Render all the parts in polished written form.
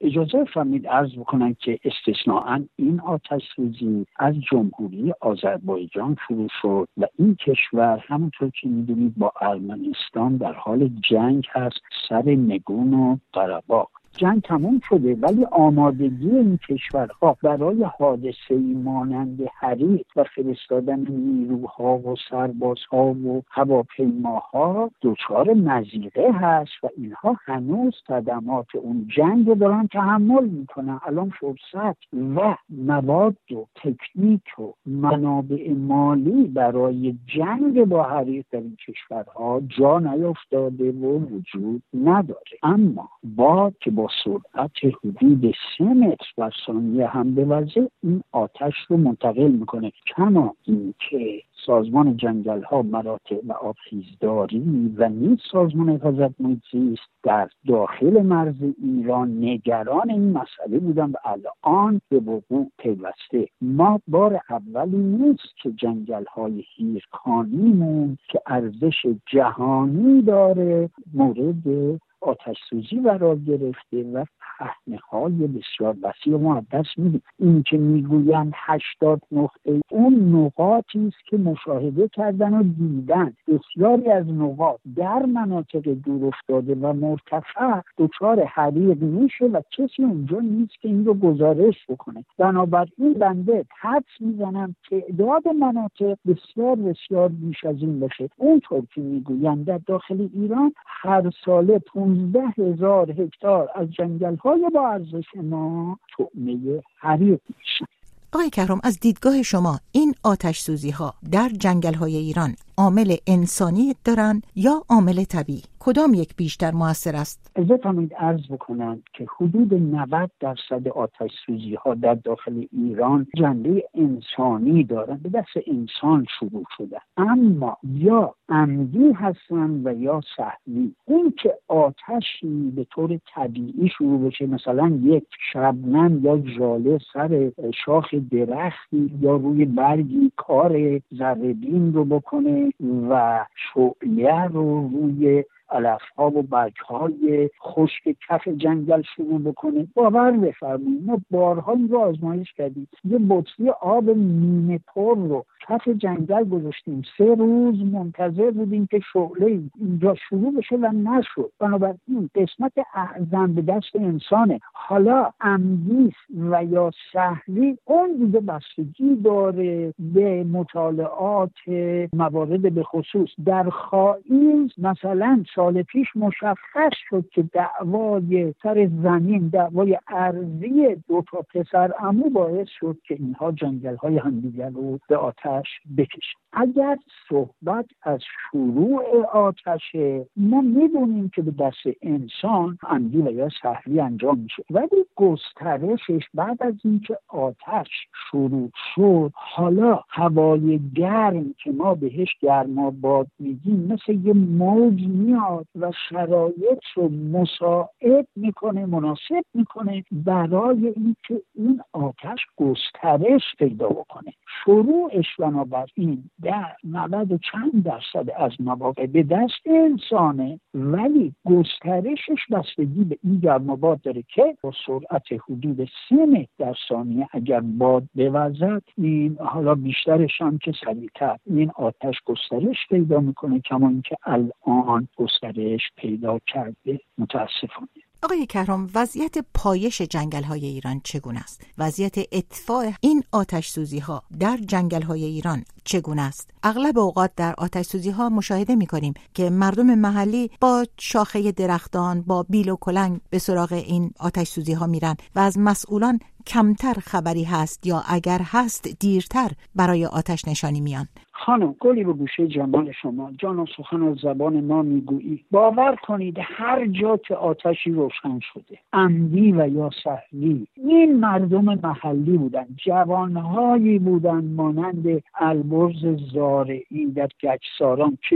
اجازه فرمید عرض بکنم که استثناءً این آتش سوزی از جمهوری آذربایجان شروع شد و این کشور همونطور که میدونید با ارمنستان در حال جنگ هست سر نگون و قره‌باغ. جنگ تموم شده ولی آمادگی این کشورها برای حادثه‌ای مانند حریق و فرستادن نیروها و سربازها و هواپیماها دچار مضیقه هست و اینها هنوز صدمات اون جنگ رو دارن تحمل میکنن. الان فرصت و مواد و تکنیک و منابع مالی برای جنگ با حریق در این کشورها جا نیفتاده و وجود نداره، اما با که با سرعت حدود 3 متر بر ثانیه هم بوزه این آتش رو منتقل میکنه. کما این که سازمان جنگل ها مراتع و آبخیزداری و نیز سازمان حفاظت محیط زیست در داخل مرز ایران نگران این مسئله بودن و الان به وقوع پیوسته. ما بار اولی نیست که جنگل های هیرکانیمون که ارزش جهانی داره مورد آتش سوزی قرار گرفته و پهنه‌های بسیار وسیع ما از دست میدیم. این که میگویند 80 نقطه اون نقاطی است که مشاهده کردن و دیدن. بسیاری از نقاط در مناطق دور افتاده و مرتفع دچار حریق میشه و کسی اونجا نیست که این رو گزارش بکنه. بنابراین بنده حدس میزنم تعداد مناطق بسیار بسیار بیش از این باشه. اونطور که میگویند در داخل ایران هر ساله 15,000 هکتار از جنگل‌های با ارزش ما طعمه حریق میشن. آقای کهرام، از دیدگاه شما این آتش سوزی ها در جنگل های ایران عامل انسانی دارن یا عامل طبیعی؟ کدام یک بیشتر موثر است؟ اجازه عرض بکنم که حدود 90% آتش سوزی ها در داخل ایران جنبه انسانی دارن، به دست انسان شروع شده، اما یا عمدی هستن و یا سهوی. این که آتشی به طور طبیعی شروع بشه، مثلا یک شبنم یا ژاله سر شاخ درختی یا روی برگی کار ذره‌بین رو بکنه و شعله رو روی علف‌ها و برگ‌های خشک کف جنگل شروع بکنه، باور بفرمایید ما بارها این رو آزمایش کردیم. یه بطری آب نیمه پر رو کف جنگل گذاشتیم، 3 روز منتظر بودیم که شعله اینجا شروع بشه و نشد. بنابراین قسمت اعظم به دست انسانه. حالا عمدی و یا سهوی اون دیگه بستگی داره به مطالعات موارد به خصوص. در خائیز مثلا سال پیش مشخص شد که دعوای سر زمین، دعوای ارضی 2 پسر عمو باعث شد که اینها جنگل‌های همدیگر رو به آتش بکشن. اگر صحبت از شروع آتش، ما میدونیم که به دست انسان عمدی و یا سهوی انجام میشه، ولی گسترشش بعد از اینکه آتش شروع شد، حالا هوای گرم که ما بهش گرماباد میگیم مثل یه موج میاد و شرایط رو مساعد میکنه، مناسب میکنه برای اینکه این آتش گسترش پیدا بکنه. شروعش بنابراین در 90 چند درصد از مواقع به دست انسانه، ولی گسترشش بستگی به این گرماباد داره که با سرعت حدود 3 متر در ثانیه اگر باد بوزد، این حالا بیشترش هم که سریعتر این آتش گسترش پیدا میکنه، کما اینکه الان گسترش پیدا کرده متاسفانه. آقای کهرام، وضعیت پایش جنگل‌های ایران چگونه است؟ وضعیت اطفاء این آتش سوزی‌ها در جنگل‌های ایران چگونه است؟ اغلب اوقات در آتش سوزی‌ها مشاهده می‌کنیم که مردم محلی با شاخه درختان، با بیل و کلنگ به سراغ این آتش سوزی‌ها میرن و از مسئولان کمتر خبری هست یا اگر هست دیرتر برای آتش نشانی میان. خانم، گلی به گوشه جمال شما، جان و سخن از زبان ما میگویی. باور کنید هر جا که آتشی روشن شده، عمدی و یا سهوی، این مردم محلی بودن، جوانهایی بودن مانند البرز زارعی در گچساران که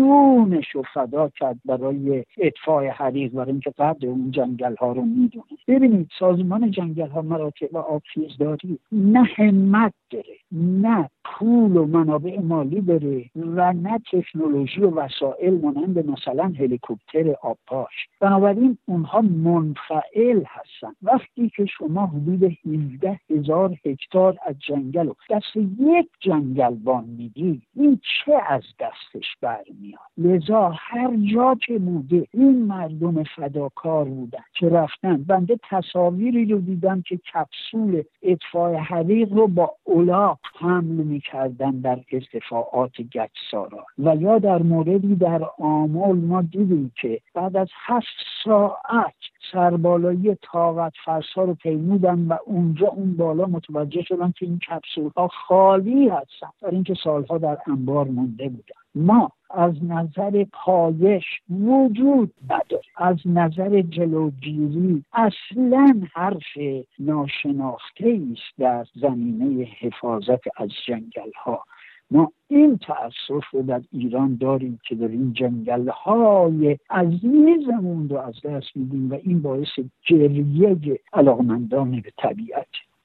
جونش رو فدا کرد برای اطفاء حریق، برای اینکه قدر اون جنگل ها رو میدونه. ببینید سازمان جنگل ها، مراتع و آبخیزداری نه همت داره، نه پول و منابع مالی داره و نه تکنولوژی و وسایل مانند مثلا هلیکوپتر آبپاش. بنابراین اونها منفعل هستن. وقتی که شما حدود 17,000 هکتار از جنگل رو دست یک جنگلبان میدی، این چه از دستش برمیاد؟ لذا هر جا که بوده این مردم فداکار بودن که رفتن. بنده تصاویری رو دیدم که کپسول اطفاء حریق رو با الاغ حمل میکردن در ارتفاعات گچسارا. و یا در موردی در آمل ما دیدیم که بعد از 7 ساعت سربالایی طاقت فرسا رو پیمودن و اونجا اون بالا متوجه شدن که این کپسول ها خالی هستن، در اینکه سالها در انبار مونده بودن. ما از نظر پایش وجود نداریم، از نظر جلوگیری اصلا حرف ناشناخته است در زمینه حفاظت از جنگل ها. ما این تأسف رو در ایران داریم که در این جنگل های عزیزمون رو از دست میدیم و این باعث گریه علاقمندان به طبیعت.